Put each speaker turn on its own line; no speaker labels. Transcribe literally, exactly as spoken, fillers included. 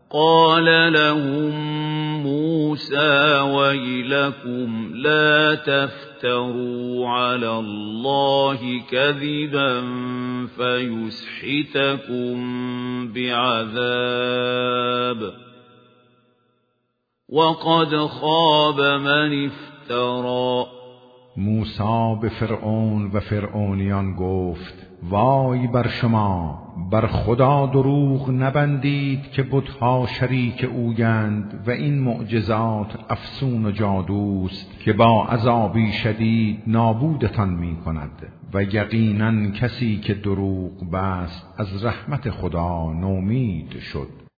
قال لهم موسى ويلكم لا تفتروا على الله كذبا فيسحتكم بعذاب وقد خاب من افترى.
موسی به فرعون و فرعونیان گفت وای بر شما، بر خدا دروغ نبندید که بت‌ها شریک اویند و این معجزات افسون و جادوست که با عذابی شدید نابودتان می کند و یقیناً کسی که دروغ بست از رحمت خدا نومید شد.